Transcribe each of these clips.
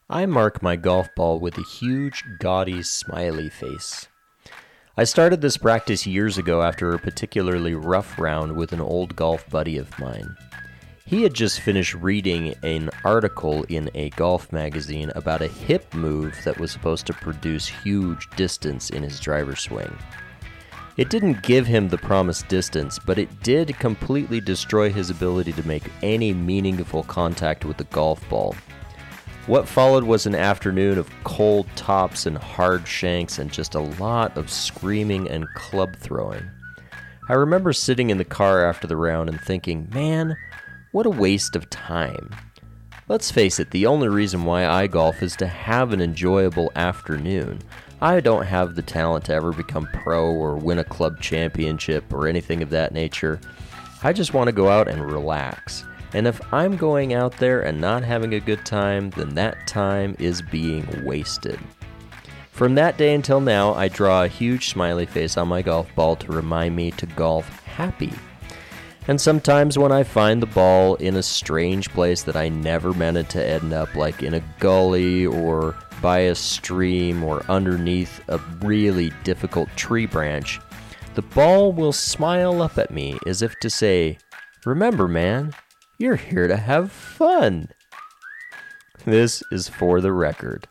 I mark my golf ball with a huge, gaudy, smiley face. I started this practice years ago after a particularly rough round with an old golf buddy of mine. He had just finished reading an article in a golf magazine about a hip move that was supposed to produce huge distance in his driver swing. It didn't give him the promised distance, but it did completely destroy his ability to make any meaningful contact with the golf ball. What followed was an afternoon of cold tops and hard shanks and just a lot of screaming and club throwing. I remember sitting in the car after the round and thinking, man, what a waste of time. Let's face it, the only reason why I golf is to have an enjoyable afternoon. I don't have the talent to ever become pro or win a club championship or anything of that nature. I just want to go out and relax. And if I'm going out there and not having a good time, then that time is being wasted. From that day until now, I draw a huge smiley face on my golf ball to remind me to golf happy. And sometimes when I find the ball in a strange place that I never meant it to end up, like in a gully or by a stream or underneath a really difficult tree branch, the ball will smile up at me as if to say, "Remember, man, you're here to have fun." This is For the Record.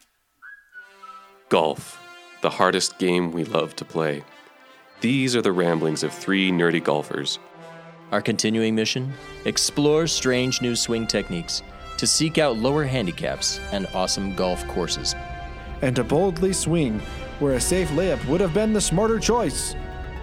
Golf, the hardest game we love to play. These are the ramblings of three nerdy golfers. Our continuing mission? Explore strange new swing techniques to seek out lower handicaps and awesome golf courses. And to boldly swing where a safe layup would have been the smarter choice.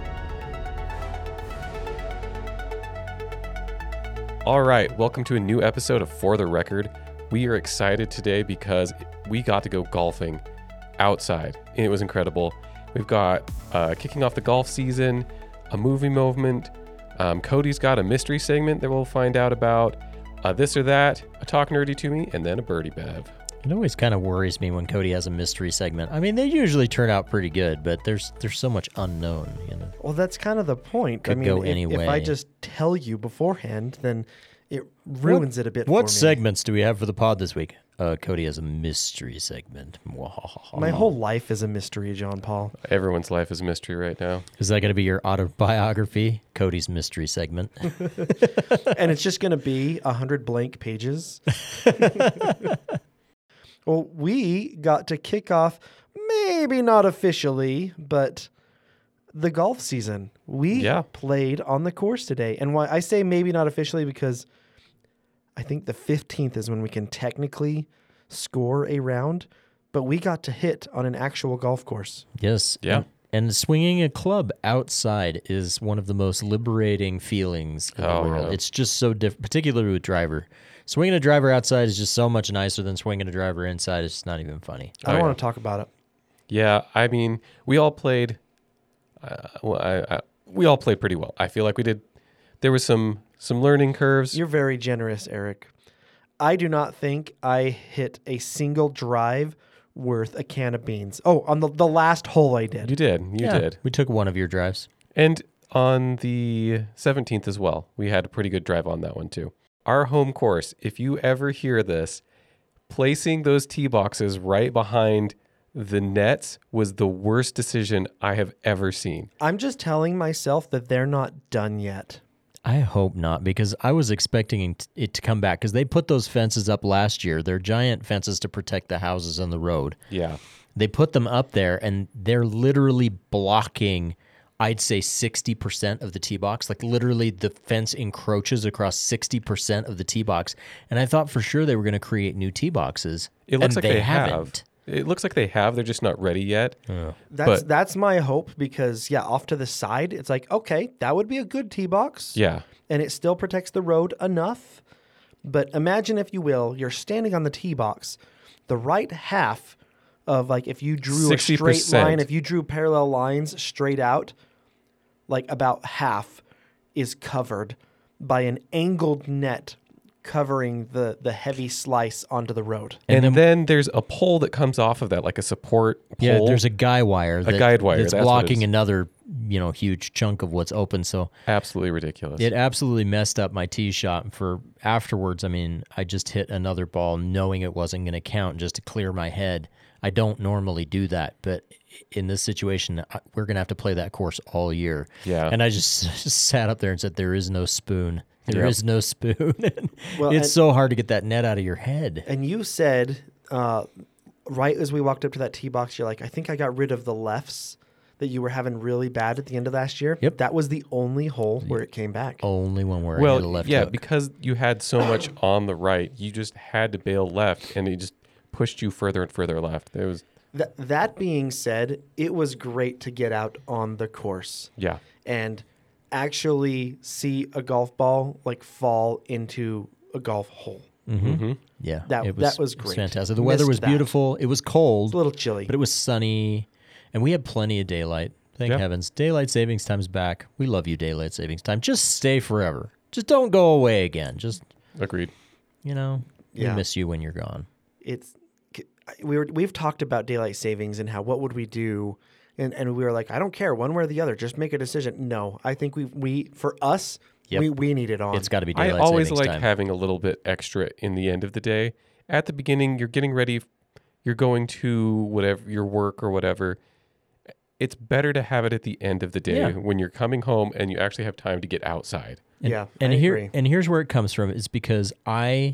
All right, welcome to a new episode of For the Record. We are excited today because we got to go golfing outside, and it was incredible. We've got kicking off the golf season, a movie movement. Cody's got a mystery segment that we'll find out about, this or that, a Talk Nerdy to Me, and then a Birdie Bev. It always kind of worries me when Cody has a mystery segment. I mean, they usually turn out pretty good, but there's so much unknown, you know. Well, that's kind of the point. Could go any way. If I just tell you beforehand, then it ruins it a bit for me. What segments do we have for the pod this week? Cody has a mystery segment. My whole life is a mystery, John Paul. Everyone's life is a mystery right now. Is that going to be your autobiography? Cody's mystery segment. And it's just going to be 100 blank pages. Well, we got to kick off, maybe not officially, but the golf season. We played on the course today. And why I say maybe not officially, because I think the 15th is when we can technically score a round, but we got to hit on an actual golf course. Yes. Yeah. And swinging a club outside is one of the most liberating feelings in the world. Yeah. It's just so different, particularly with driver. Swinging a driver outside is just so much nicer than swinging a driver inside. It's just not even funny. I don't want to talk about it. Yeah, I mean, we all played. We all played pretty well. I feel like we did. There was some learning curves. You're very generous, Eric. I do not think I hit a single drive worth a can of beans. Oh, on the last hole I did. You did. You did. We took one of your drives. And on the 17th as well, we had a pretty good drive on that one too. Our home course, if you ever hear this, placing those tee boxes right behind the nets was the worst decision I have ever seen. I'm just telling myself that they're not done yet. I hope not, because I was expecting it to come back, because they put those fences up last year. They're giant fences to protect the houses on the road. Yeah. They put them up there, and they're literally blocking, I'd say, 60% of the tee box. Like, literally, the fence encroaches across 60% of the tee box. And I thought for sure they were going to create new tee boxes. It looks like they haven't. It looks like they have. They're just not ready yet. That's my hope, because, off to the side, it's like, okay, that would be a good tee box. Yeah. And it still protects the road enough. But imagine, if you will, you're standing on the tee box. The right half of, like, if you drew 60%. a straight line, if you drew parallel lines straight out, like about half is covered by an angled net covering the heavy slice onto the road. And then there's a pole that comes off of that, like a support pole. Yeah, there's a guy wire. Guide wire. That's blocking another, huge chunk of what's open. So absolutely ridiculous. It absolutely messed up my tee shot. And for afterwards, I just hit another ball knowing it wasn't going to count just to clear my head. I don't normally do that, but in this situation, we're going to have to play that course all year. Yeah. And I just sat up there and said, there is no spoon. There is no spoon. Well, it's so hard to get that net out of your head. And you said, right as we walked up to that tee box, you're like, I think I got rid of the lefts that you were having really bad at the end of last year. Yep. That was the only hole where it came back. Only one where I hit a left hook. Because you had so much on the right, you just had to bail left, and it just pushed you further and further left. It was that being said, it was great to get out on the course. Yeah. And actually see a golf ball like fall into a golf hole. Mm-hmm. Yeah, that was great. It was fantastic. The weather was beautiful. It was cold. It was a little chilly. But it was sunny, and we had plenty of daylight. Thank heavens. Daylight savings time's back. We love you, daylight savings time. Just stay forever. Just don't go away again. Just agreed. We miss you when you're gone. We've talked about daylight savings and how what would we do. And we were like, I don't care one way or the other. Just make a decision. No, I think we for us, we need it on. It's got to be daylight savings time. I always like having a little bit extra in the end of the day. At the beginning, you're getting ready. You're going to whatever your work or whatever. It's better to have it at the end of the day when you're coming home and you actually have time to get outside. And here's where it comes from. Is because I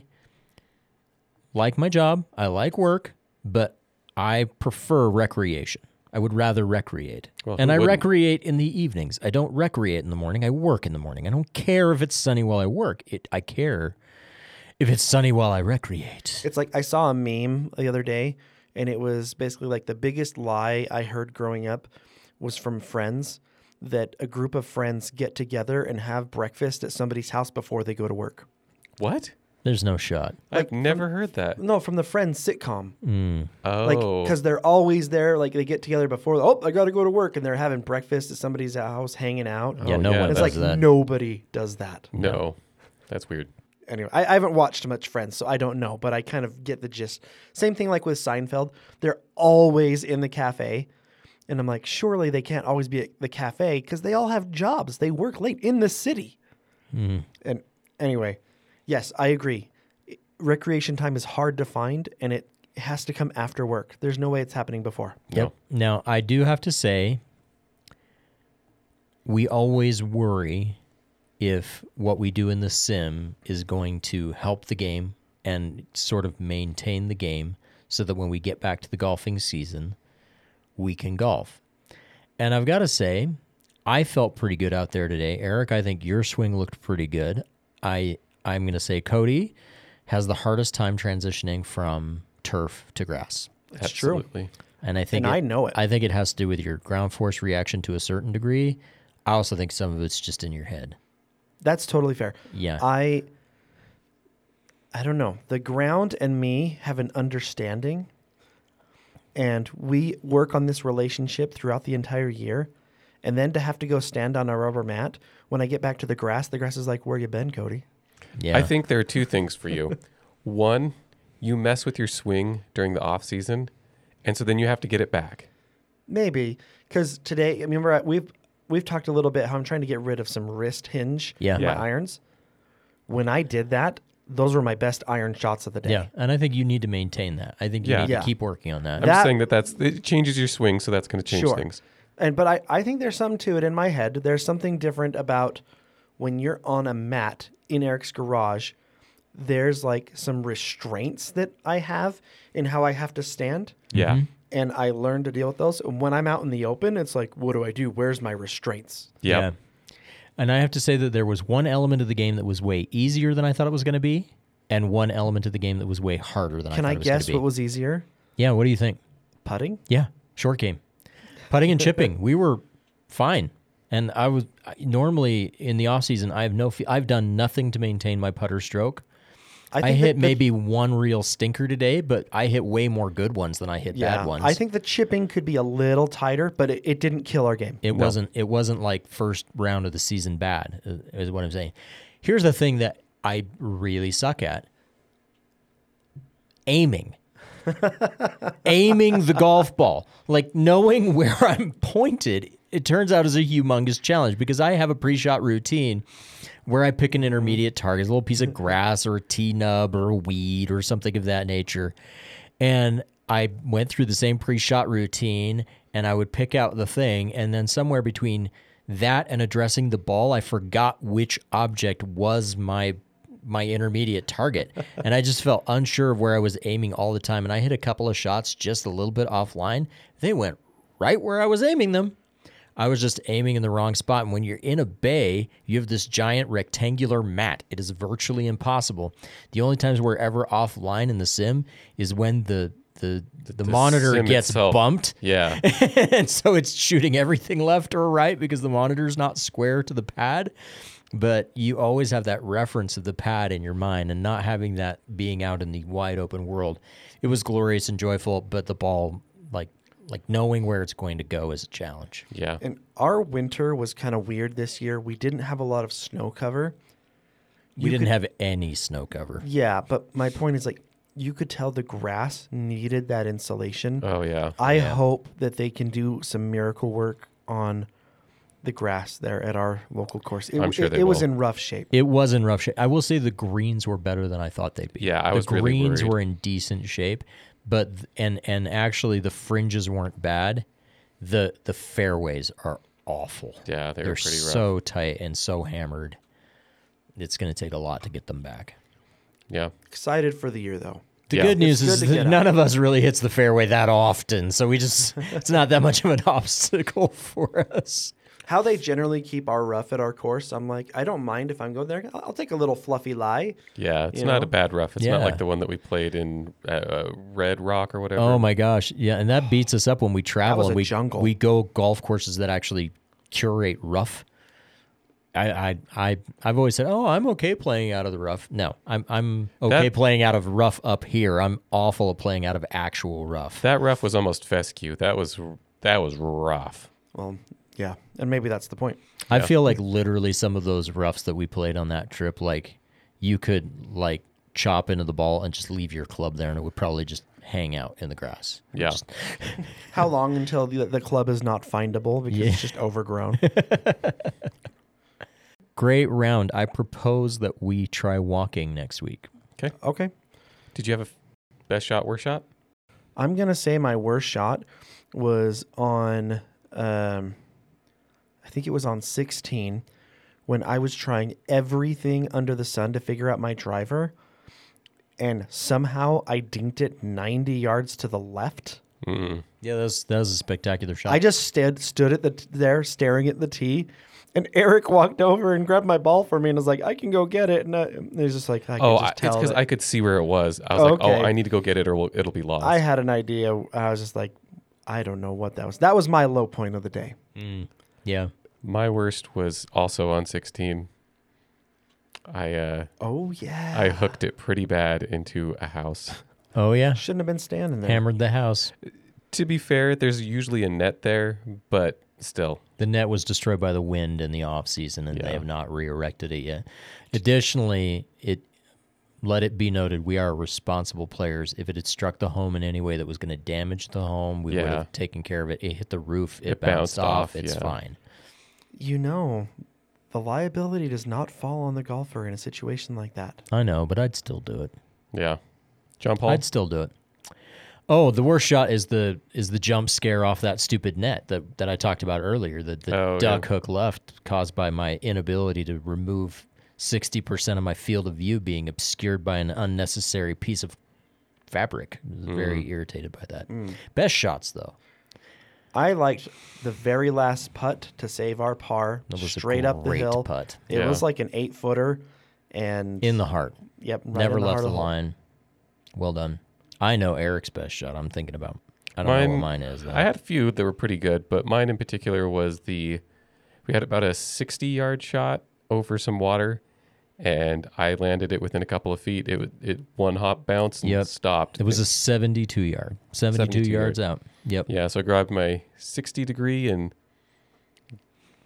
like my job. I like work, but I prefer recreation. I would rather recreate. Well, and I recreate in the evenings. I don't recreate in the morning. I work in the morning. I don't care if it's sunny while I work. I care if it's sunny while I recreate. It's like I saw a meme the other day, and it was basically like the biggest lie I heard growing up was from friends, that a group of friends get together and have breakfast at somebody's house before they go to work. What? There's no shot. I've never heard that. No, from the Friends sitcom. Oh. Like, because they're always there. Like, they get together before, I got to go to work. And they're having breakfast at somebody's house, hanging out. Yeah, no one does that. It's like nobody does that. No. That's weird. Anyway, I haven't watched much Friends, so I don't know. But I kind of get the gist. Same thing like with Seinfeld. They're always in the cafe. And I'm like, surely they can't always be at the cafe because they all have jobs. They work late in the city. And anyway, yes, I agree. Recreation time is hard to find, and it has to come after work. There's no way it's happening before. Yep. No. Now, I do have to say, we always worry if what we do in the sim is going to help the game and sort of maintain the game so that when we get back to the golfing season, we can golf. And I've got to say, I felt pretty good out there today. Eric, I think your swing looked pretty good. I'm going to say Cody has the hardest time transitioning from turf to grass. That's Absolutely. True. And I think I know it. I think it has to do with your ground force reaction to a certain degree. I also think some of it's just in your head. That's totally fair. Yeah. I don't know. The ground and me have an understanding, and we work on this relationship throughout the entire year. And then to have to go stand on a rubber mat, when I get back to the grass is like, where you been, Cody? Yeah. I think there are two things for you. One, you mess with your swing during the off season, and so then you have to get it back. Maybe, because today, I remember we've talked a little bit how I'm trying to get rid of some wrist hinge in my irons. When I did that, those were my best iron shots of the day. Yeah, and I think you need to maintain that. I think you need to keep working on that. I'm just saying it changes your swing, so that's going to change things. But I think there's something to it in my head. There's something different about when you're on a mat in Eric's garage. There's like some restraints that I have in how I have to stand. Yeah. Mm-hmm. And I learned to deal with those. And when I'm out in the open, it's like, what do I do? Where's my restraints? Yep. Yeah. And I have to say that there was one element of the game that was way easier than I thought it was going to be, and one element of the game that was way harder than I thought it was going to be. Can I guess what was easier? Yeah, what do you think? Putting? Yeah, short game. Putting and chipping. We were fine. And normally in the off season, I've done nothing to maintain my putter stroke. I hit maybe one real stinker today, but I hit way more good ones than I hit bad ones. I think the chipping could be a little tighter, but it didn't kill our game. It wasn't like first round of the season bad, is what I'm saying. Here's the thing that I really suck at. Aiming the golf ball, like knowing where I'm pointed, it turns out is a humongous challenge because I have a pre-shot routine where I pick an intermediate target, a little piece of grass or a T-nub or a weed or something of that nature. And I went through the same pre-shot routine and I would pick out the thing. And then somewhere between that and addressing the ball, I forgot which object was my intermediate target. And I just felt unsure of where I was aiming all the time. And I hit a couple of shots just a little bit offline. They went right where I was aiming them. I was just aiming in the wrong spot. And when you're in a bay, you have this giant rectangular mat. It is virtually impossible. The only times we're ever offline in the sim is when the monitor gets bumped. Yeah. And so it's shooting everything left or right because the monitor's not square to the pad. But you always have that reference of the pad in your mind, and not having that being out in the wide open world. It was glorious and joyful, but the ball, like knowing where it's going to go is a challenge. Yeah. And our winter was kind of weird this year. We didn't have a lot of snow cover. We didn't have any snow cover. Yeah, but my point is, like, you could tell the grass needed that insulation. Oh, yeah. I hope that they can do some miracle work on the grass there at our local course. I'm sure they will. It was will. in rough shape. It was in rough shape. I will say the greens were better than I thought they'd be. Yeah, I was the really greens worried. were in decent shape, but and actually the fringes weren't bad. The fairways are awful. Yeah, they're pretty rough. So tight and so hammered. It's going to take a lot to get them back. Yeah. Excited for the year, though. The Yeah. good news It's is good to that get none of us really hits the fairway that often, so it's not that much of an obstacle for us. How they generally keep our rough at our course, I'm like, I don't mind if I'm going there. I'll take a little fluffy lie. Yeah, it's You not know? a bad rough. It's not Yeah. like the one that we played in Red Rock or whatever. Oh my gosh, yeah, and that beats us up when we travel. was and a we jungle. we go golf courses that actually curate rough. I've always said, oh, I'm okay playing out of the rough. No, I'm okay playing out of rough up here. I'm awful at playing out of actual rough. That rough was almost fescue. That was rough. Well, yeah, and maybe that's the point. I feel like literally some of those roughs that we played on that trip, like you could like chop into the ball and just leave your club there, and it would probably just hang out in the grass. Yeah. How long until the club is not findable because it's just overgrown? Great round. I propose that we try walking next week. Okay. Okay. Did you have a best shot, worst shot? I'm going to say my worst shot was on, I think it was on 16 when I was trying everything under the sun to figure out my driver. And somehow I dinked it 90 yards to the left. Mm. Yeah, that was a spectacular shot. I just stood at there staring at the tee. And Eric walked over and grabbed my ball for me and was like, I can go get it. And it was just like, I could just tell it's because that- I could see where it was. I was like, Okay. I need to go get it or it'll be lost. I had an idea. I was just like, I don't know what that was. That was my low point of the day. Yeah. My worst was also on 16. Oh, yeah. I hooked it pretty bad into a house. Oh, yeah. Shouldn't have been standing there. Hammered the house. To be fair, there's usually a net there, but still. The net was destroyed by the wind in the off season, and Yeah. they have not re-erected it yet. Additionally, let it be noted, we are responsible players. If it had struck the home in any way that was going to damage the home, we would Yeah. have taken care of it. It hit the roof. It It bounced bounced off. off, It's yeah. fine. You know, the liability does not fall on the golfer in a situation like that. I know, but I'd still do it. Yeah. John Paul? I'd still do it. Oh, the worst shot is the jump scare off that stupid net that I talked about earlier. The duck hook left caused by my inability to remove 60% of my field of view being obscured by an unnecessary piece of fabric. I was very irritated by that. Best shots though. I liked the very last putt to save our par That was straight a up the great hill. putt. It Yeah. was like an 8-footer. And In the heart. yep, right Never in the left heart the of hole. line. Well done. I know Eric's best shot. I'm thinking about. I don't know what mine is though. I had a few that were pretty good, but mine in particular was we had about a 60-yard shot over some water, and I landed it within a couple of feet. It one hop bounced and Yep. stopped. It was a 72 yard. 72 yards yard. out. Yep. Yeah, so I grabbed my 60 degree and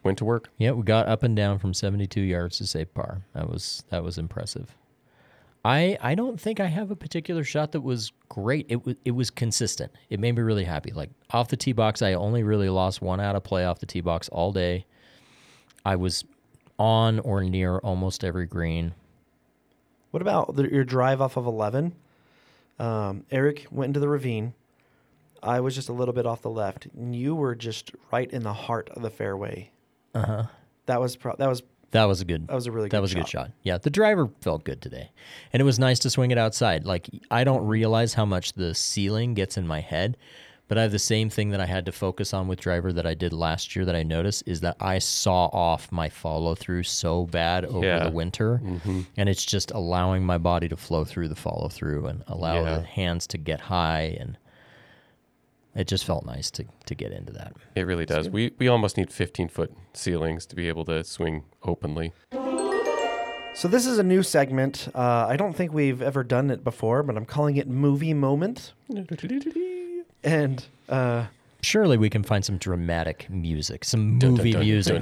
went to work. Yeah, we got up and down from 72 yards to save par. That was impressive. I don't think I have a particular shot that was great. It was consistent. It made me really happy. Like off the tee box, I only really lost one out of play off the tee box all day. I was on or near almost every green. What about your drive off of 11? Eric went into the ravine. I was just a little bit off the left. And you were just right in the heart of the fairway. Uh-huh. That was a really good shot. Yeah, the driver felt good today. And it was nice to swing it outside. Like, I don't realize how much the ceiling gets in my head, but I have the same thing that I had to focus on with driver that I did last year that I noticed is that I saw off my follow-through so bad over the winter, and it's just allowing my body to flow through the follow-through and allow the hands to get high, and it just felt nice to get into that. It really does. We almost need 15-foot ceilings to be able to swing openly. So this is a new segment. I don't think we've ever done it before, but I'm calling it Movie Moment. And surely we can find some dramatic music, some movie music.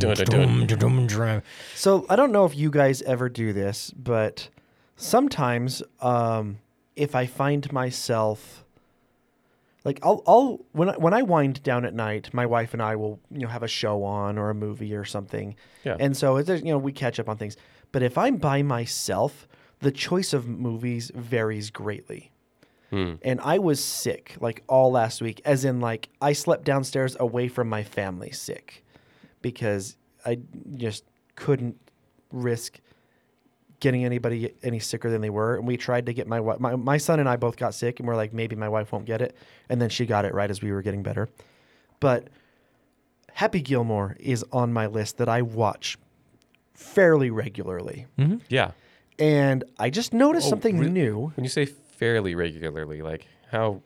So I don't know if you guys ever do this, but sometimes if I find myself... Like I'll when I wind down at night, my wife and I will have a show on or a movie or something, and so we catch up on things. But if I'm by myself, the choice of movies varies greatly. And I was sick like all last week, as in like I slept downstairs away from my family sick, because I just couldn't risk getting anybody any sicker than they were. And we tried to get my son and I both got sick, and we're like, maybe my wife won't get it. And then she got it right as we were getting better. But Happy Gilmore is on my list that I watch fairly regularly. Mm-hmm. Yeah. And I just noticed something new. When you say fairly regularly, like how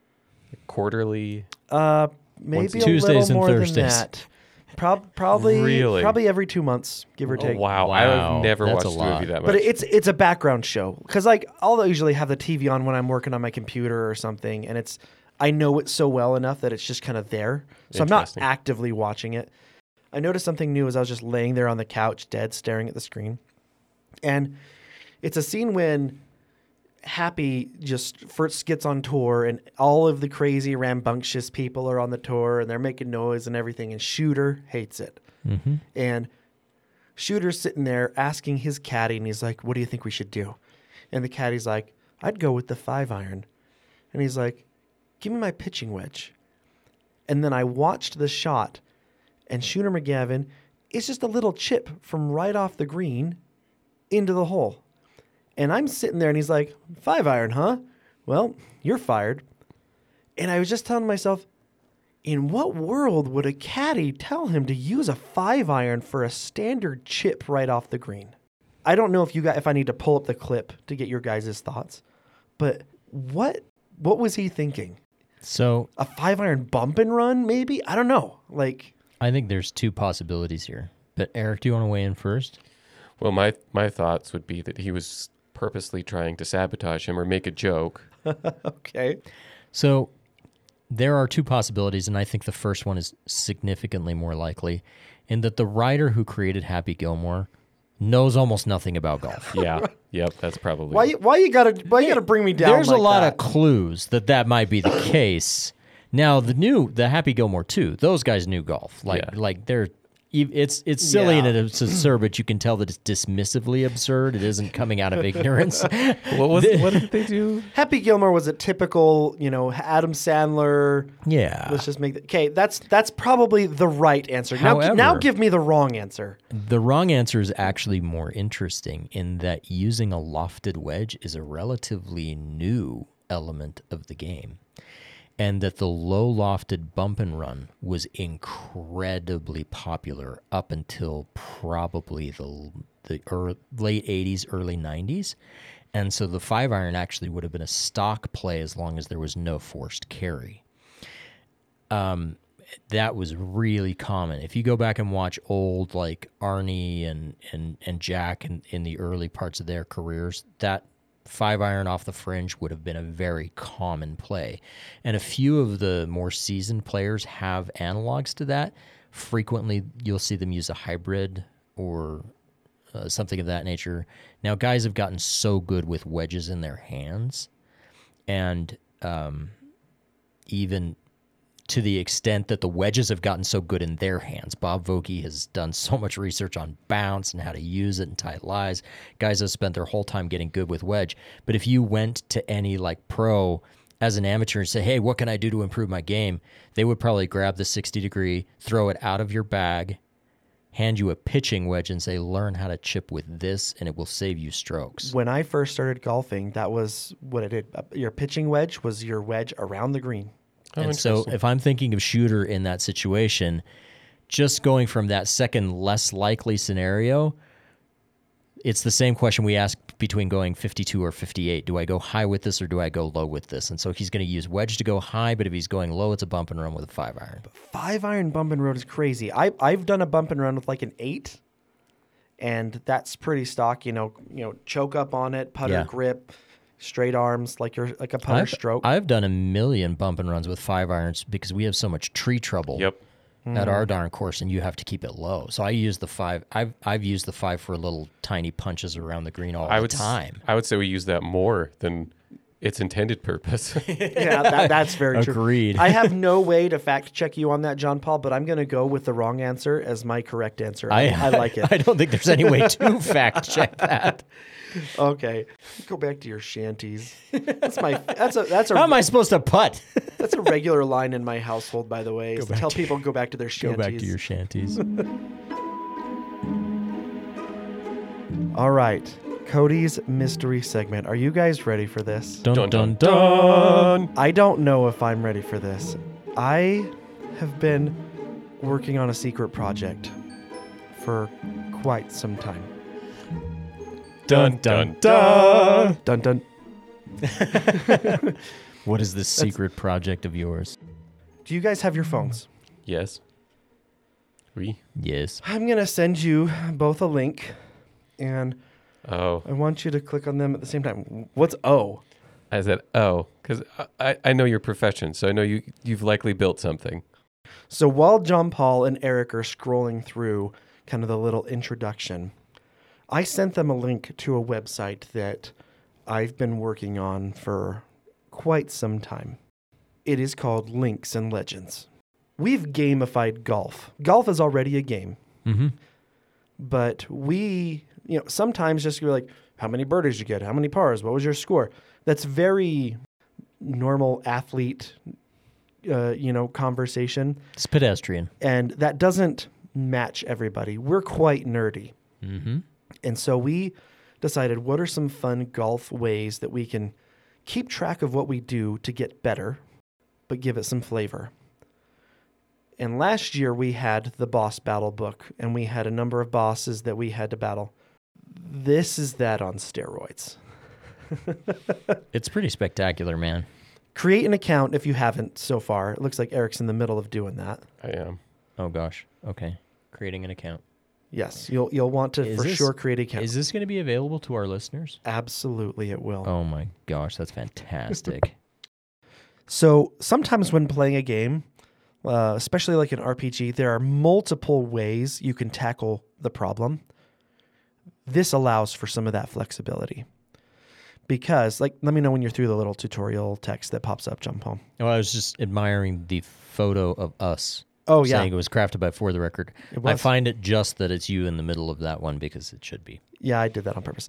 quarterly? Maybe Tuesdays a little and more Thursdays. than that. Probably Really? Probably every 2 months, give or take. Wow. Wow, I've never that's watched a a movie lot. that much. But it's a background show, because like I'll usually have the TV on when I'm working on my computer or something, and I know it so well enough that it's just kind of there. So I'm not Interesting. actively watching it. I noticed something new as I was just laying there on the couch, dead, staring at the screen, and it's a scene when Happy just first gets on tour, and all of the crazy rambunctious people are on the tour, and they're making noise and everything, and Shooter hates it. Mm-hmm. And Shooter's sitting there asking his caddy, and he's like, what do you think we should do? And the caddy's like, I'd go with the 5-iron. And he's like, give me my pitching wedge. And then I watched the shot, and Shooter McGavin is just a little chip from right off the green into the hole. And I'm sitting there, and he's like, 5-iron, huh? Well, you're fired. And I was just telling myself, in what world would a caddy tell him to use a 5-iron for a standard chip right off the green? I don't know if I need to pull up the clip to get your guys' thoughts, but what was he thinking? So A 5-iron bump and run, maybe? I don't know. Like, I think there's two possibilities here. But Eric, do you want to weigh in first? Well, my thoughts would be that he was purposely trying to sabotage him or make a joke. okay. So there are two possibilities, and I think the first one is significantly more likely, in that the writer who created Happy Gilmore knows almost nothing about golf. Yeah. Yep. That's probably. Why you gotta bring me down? There's like a lot that? of clues that might be the case. Now the Happy Gilmore 2, those guys knew golf. Like they're. It's silly and it's absurd, but you can tell that it's dismissively absurd. It isn't coming out of ignorance. What did they do? Happy Gilmore was a typical, Adam Sandler. Yeah. Let's just make okay. That's probably the right answer. However, now give me the wrong answer. The wrong answer is actually more interesting in that using a lofted wedge is a relatively new element of the game. And that the low lofted bump and run was incredibly popular up until probably the late 80s, early 90s. And so the 5-iron actually would have been a stock play as long as there was no forced carry. That was really common. If you go back and watch old like Arnie and Jack in the early parts of their careers, that 5-iron off the fringe would have been a very common play. And a few of the more seasoned players have analogs to that, frequently you'll see them use a hybrid or something of that nature. Now, guys have gotten so good with wedges in their hands, and even to the extent that the wedges have gotten so good in their hands. Bob Vokey has done so much research on bounce and how to use it and tight lies. Guys have spent their whole time getting good with wedge. But if you went to any like pro as an amateur and say, hey, what can I do to improve my game? They would probably grab the 60 degree, throw it out of your bag, hand you a pitching wedge and say, learn how to chip with this and it will save you strokes. When I first started golfing, that was what I did. Your pitching wedge was your wedge around the green. And so if I'm thinking of shooter in that situation, just going from that second less likely scenario, it's the same question we ask between going 52 or 58. Do I go high with this or do I go low with this? And so he's going to use wedge to go high, but if he's going low, it's a bump and run with a 5-iron. 5-iron bump and run is crazy. I've done a bump and run with like an 8, and that's pretty stock. You know, choke up on it, putter grip, straight arms, like a putter stroke. I've done a million bump and runs with 5-irons because we have so much tree trouble at our darn course, and you have to keep it low. So I use the 5. I've used the 5 for little tiny punches around the green all the time. I would say we use that more than its intended purpose. Yeah, that's very true. Agreed. I have no way to fact check you on that, John Paul, but I'm going to go with the wrong answer as my correct answer. I like it. I don't think there's any way to fact check that. Okay, go back to your shanties. That's How am I supposed to putt? That's a regular line in my household, by the way. Tell people go back to their shanties. Go back to your shanties. All right, Cody's mystery segment. Are you guys ready for this? Dun dun dun. I don't know if I'm ready for this. I have been working on a secret project for quite some time. Dun dun dun. Dun dun. What is this secret project of yours? Do you guys have your phones? Yes. Yes. I'm going to send you both a link, and I want you to click on them at the same time. What's O? I said, because I know your profession, so I know you've likely built something. So while John Paul and Eric are scrolling through kind of the little introduction, I sent them a link to a website that I've been working on for quite some time. It is called Links and Legends. We've gamified golf. Golf is already a game. Mm-hmm. But we, sometimes just go like, how many birdies did you get? How many pars? What was your score? That's very normal athlete, conversation. It's pedestrian. And that doesn't match everybody. We're quite nerdy. Mm-hmm. And so we decided, what are some fun golf ways that we can keep track of what we do to get better, but give it some flavor? And last year we had the boss battle book, and we had a number of bosses that we had to battle. This is that on steroids. It's pretty spectacular, man. Create an account if you haven't so far. It looks like Eric's in the middle of doing that. I am. Oh, gosh. Okay. Creating an account. Yes, you'll want to sure create an account. Is this going to be available to our listeners? Absolutely, it will. Oh, my gosh. That's fantastic. So sometimes when playing a game, especially like an RPG, there are multiple ways you can tackle the problem. This allows for some of that flexibility. Because, let me know when you're through the little tutorial text that pops up, John Paul. Oh, I was just admiring the photo of us. Oh, yeah. Saying it was crafted by For the Record. I find it just that it's you in the middle of that one because it should be. Yeah, I did that on purpose.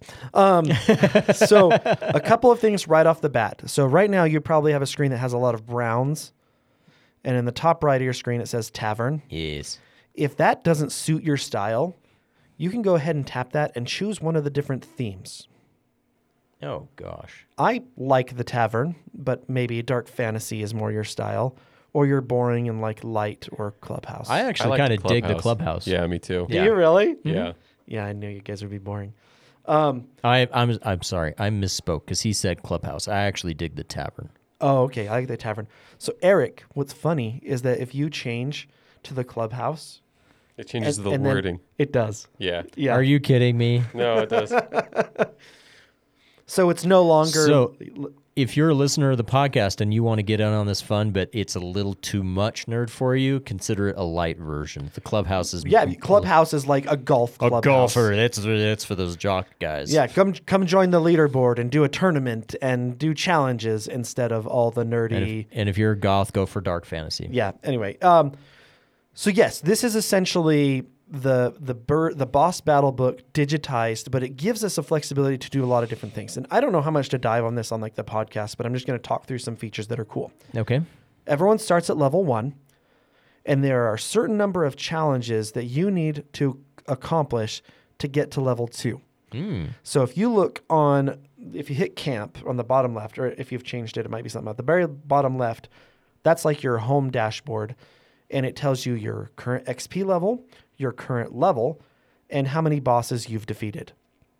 So a couple of things right off the bat. So right now you probably have a screen that has a lot of browns. And in the top right of your screen, it says Tavern. Yes. If that doesn't suit your style, you can go ahead and tap that and choose one of the different themes. Oh, gosh. I like the Tavern, but maybe Dark Fantasy is more your style. Or you're boring and like Light or Clubhouse. I actually kind of dig the Clubhouse. Yeah, me too. Do you really? Yeah. Yeah, I knew you guys would be boring. I'm sorry. I misspoke because he said Clubhouse. I actually dig the Tavern. Oh, okay. I like the Tavern. So, Eric, what's funny is that if you change to the Clubhouse... It changes the wording. It does. Yeah. Are you kidding me? No, it does. So it's no longer... if you're a listener of the podcast and you want to get in on this fun, but it's a little too much nerd for you, consider it a light version. The clubhouse is Clubhouse is like a golf clubhouse. A golfer. It's for those jock guys. Yeah, come join the leaderboard and do a tournament and do challenges instead of all the nerdy. And if you're a goth, go for dark fantasy. Yeah. Anyway, so yes, this is essentially the boss battle book digitized, but it gives us a flexibility to do a lot of different things. And I don't know how much to dive on this on like the podcast, but I'm just going to talk through some features that are cool. Okay. Everyone starts at level 1, and there are a certain number of challenges that you need to accomplish to get to level 2. So if you hit camp on the bottom left, or if you've changed it, it might be something at the very bottom left. That's like your home dashboard, and it tells you your current XP level, your current level, and how many bosses you've defeated.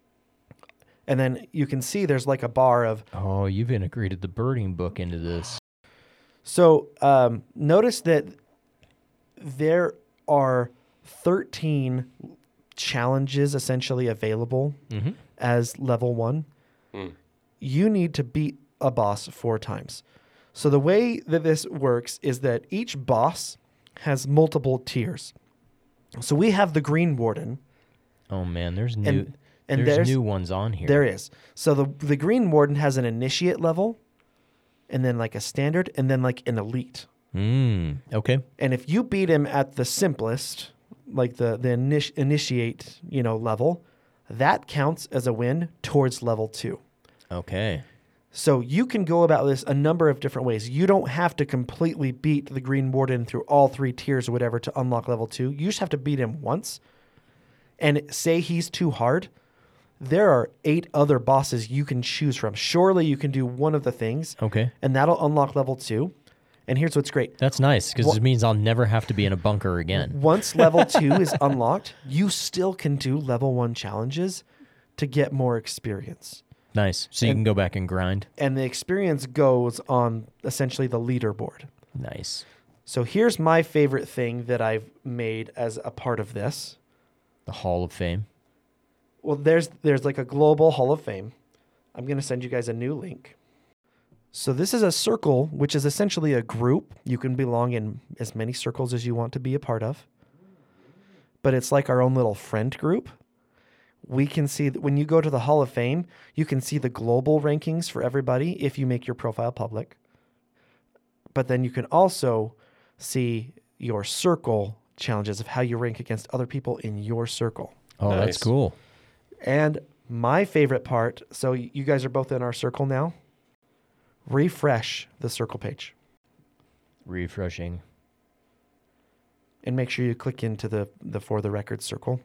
And then you can see there's like a bar of... Oh, you've integrated the birding book into this. So notice that there are 13 challenges essentially available as level 1. You need to beat a boss 4 times. So the way that this works is that each boss has multiple tiers. So we have the Green Warden. Oh man, there's new ones on here. There is. So the Green Warden has an initiate level, and then like a standard, and then like an elite. Okay. And if you beat him at the simplest, like the initiate, level, that counts as a win towards level 2. Okay. So you can go about this a number of different ways. You don't have to completely beat the Green Warden through all 3 tiers or whatever to unlock level 2. You just have to beat him once. And say he's too hard, there are 8 other bosses you can choose from. Surely you can do one of the things. Okay. And that'll unlock level 2. And here's what's great. That's nice, because it means I'll never have to be in a bunker again. Once level 2 is unlocked, you still can do level 1 challenges to get more experience. Nice. So you can go back and grind. And the experience goes on essentially the leaderboard. Nice. So here's my favorite thing that I've made as a part of this. The Hall of Fame. Well, there's like a global Hall of Fame. I'm going to send you guys a new link. So this is a circle, which is essentially a group. You can belong in as many circles as you want to be a part of. But it's like our own little friend group. We can see that when you go to the Hall of Fame, you can see the global rankings for everybody if you make your profile public. But then you can also see your circle challenges of how you rank against other people in your circle. Oh, nice. That's cool. And my favorite part, so you guys are both in our circle now. Refresh the circle page. Refreshing. And make sure you click into the For the Record circle.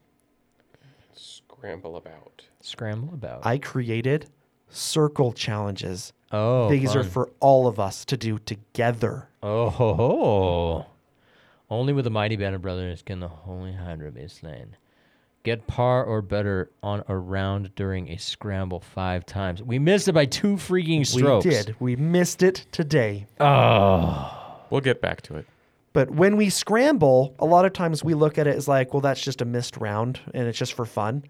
Scramble about. I created circle challenges. Oh, these are for all of us to do together. Oh, ho, ho. Only with the mighty band of brothers can the Holy Hydra be slain. Get par or better on a round during a scramble 5 times. We missed it by 2 freaking strokes. We did. We missed it today. Oh. We'll get back to it. But when we scramble, a lot of times we look at it as like, well, that's just a missed round and it's just for fun.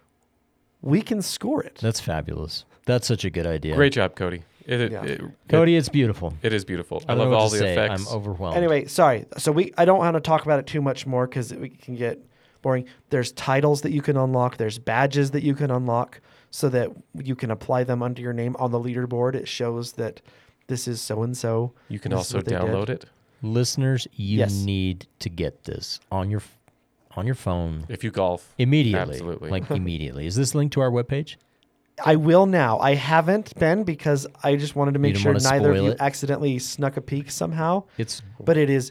We can score it. That's fabulous. That's such a good idea. Great job, Cody. Cody, it's beautiful. It is beautiful. I love all the say. effects. I'm overwhelmed. Anyway, sorry. So I don't want to talk about it too much more because we can get boring. There's titles that you can unlock. There's badges that you can unlock so that you can apply them under your name on the leaderboard. It shows that this is so-and-so. You can also download it. Listeners, you need to get this on your phone. If you golf. Immediately. Absolutely. Like immediately. Is this linked to our webpage? I will now. I haven't been because I just wanted to make sure neither of you accidentally snuck a peek somehow. But it is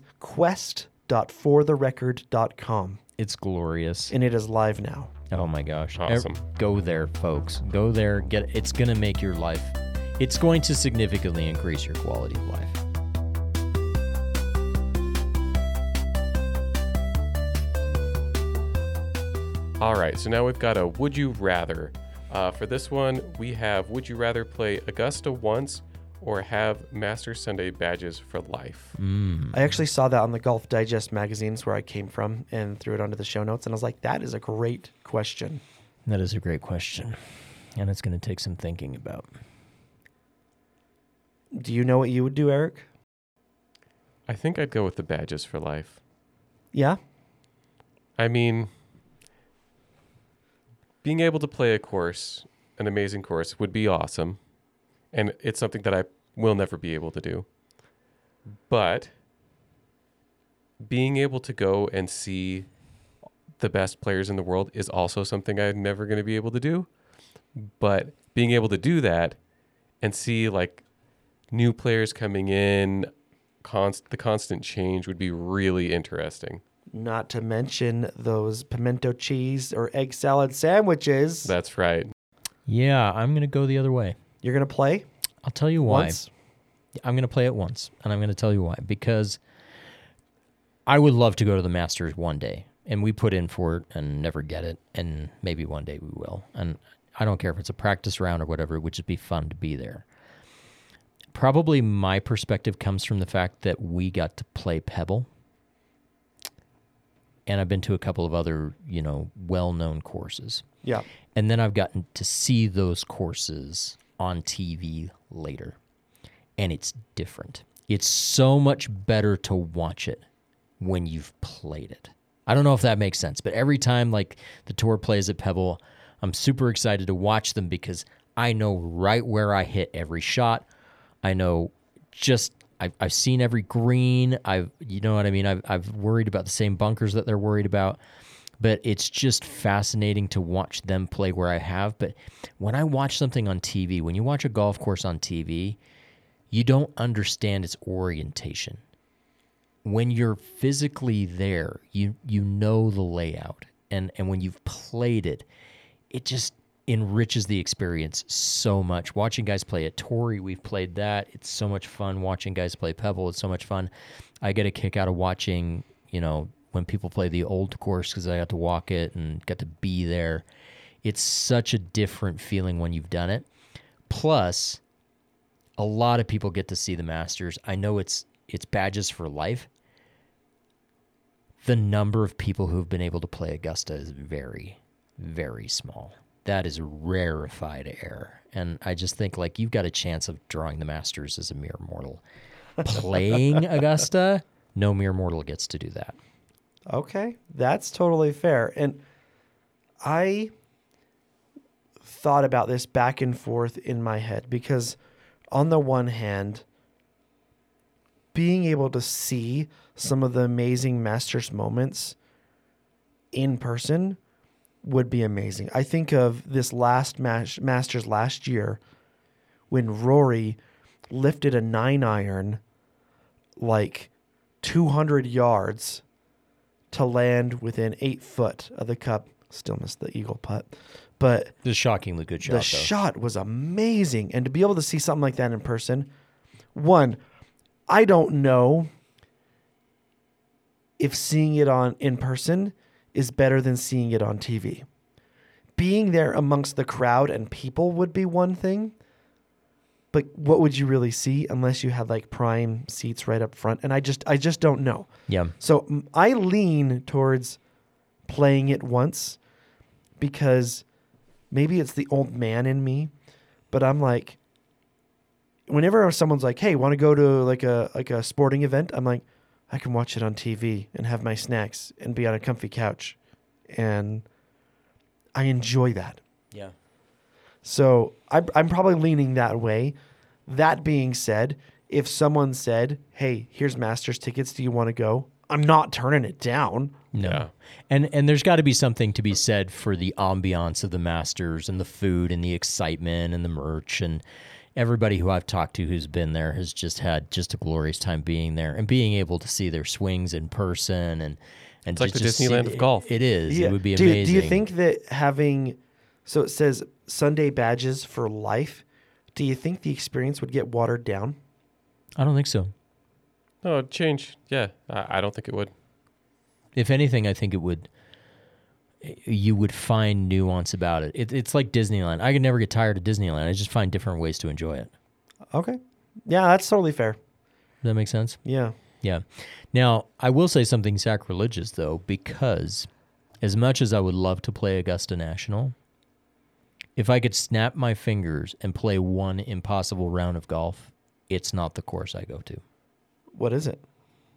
quest.fortherecord.com. It's glorious. And it is live now. Oh my gosh. Awesome. Go there, folks. Go there. It's going to make your life. It's going to significantly increase your quality of life. All right, so now we've got a Would You Rather. For this one, we have Would you rather play Augusta once or have Master Sunday badges for life? I actually saw that on the Golf Digest magazines where I came from and threw it onto the show notes. And I was like, that is a great question. That is a great question. And it's going to take some thinking about. Do you know what you would do, Eric? I think I'd go with the badges for life. Yeah? I mean, being able to play a course, an amazing course, would be awesome. And it's something that I will never be able to do. But being able to go and see the best players in the world is also something I'm never going to be able to do. But being able to do that and see like new players coming in, the constant change would be really interesting. Not to mention those pimento cheese or egg salad sandwiches. That's right. Yeah, I'm going to go the other way. You're going to play? I'll tell you why. Once? I'm going to play it once, and I'm going to tell you why. Because I would love to go to the Masters one day, and we put in for it and never get it, and maybe one day we will. And I don't care if it's a practice round or whatever, it would just be fun to be there. Probably my perspective comes from the fact that we got to play Pebble. And I've been to a couple of other, well-known courses. Yeah. And then I've gotten to see those courses on TV later. And it's different. It's so much better to watch it when you've played it. I don't know if that makes sense, but every time like the tour plays at Pebble, I'm super excited to watch them because I know right where I hit every shot. I know I've seen every green. You know what I mean? I've worried about the same bunkers that they're worried about, but it's just fascinating to watch them play where I have. But when I watch something on TV, when you watch a golf course on TV, you don't understand its orientation. When you're physically there, you know the layout, and when you've played it, it just enriches the experience so much. Watching guys play at Torrey, we've played that. It's so much fun. Watching guys play Pebble, it's so much fun. I get a kick out of watching, when people play the old course because I got to walk it and got to be there. It's such a different feeling when you've done it. Plus, a lot of people get to see the Masters. I know it's badges for life. The number of people who've been able to play Augusta is very, very small. That is rarefied air. And I just think, like, you've got a chance of drawing the Masters as a mere mortal. Playing Augusta, no mere mortal gets to do that. Okay, that's totally fair. And I thought about this back and forth in my head because on the one hand, being able to see some of the amazing Masters moments in person would be amazing. I think of this last Masters last year when Rory lifted a 9-iron like 200 yards to land within 8 foot of the cup. Still missed the eagle putt. But the shockingly good shot. The shot was amazing. And to be able to see something like that in person, one, I don't know if seeing it in person is better than seeing it on TV. Being there amongst the crowd and people would be one thing, but what would you really see unless you had like prime seats right up front? And I just don't know. Yeah. So I lean towards playing it once because maybe it's the old man in me, but I'm like, whenever someone's like, "Hey, want to go to like a sporting event?" I'm like, I can watch it on TV and have my snacks and be on a comfy couch. And I enjoy that. Yeah. So I'm probably leaning that way. That being said, if someone said, "Hey, here's Masters tickets. Do you want to go?" I'm not turning it down. No. Yeah. And there's got to be something to be said for the ambiance of the Masters and the food and the excitement and the merch, and everybody who I've talked to who's been there has just had just a glorious time being there and being able to see their swings in person. And it's like the Disneyland of golf. It is. Yeah. It would be amazing. Do you think that having, so it says Sunday badges for life, do you think the experience would get watered down? I don't think so. No, change. Yeah, I don't think it would. If anything, I think it would. You would find nuance about it. It's like Disneyland. I could never get tired of Disneyland. I just find different ways to enjoy it. Okay. Yeah, that's totally fair. Does that make sense? Yeah. Yeah. Now, I will say something sacrilegious, though, because as much as I would love to play Augusta National, if I could snap my fingers and play one impossible round of golf, it's not the course I go to. What is it?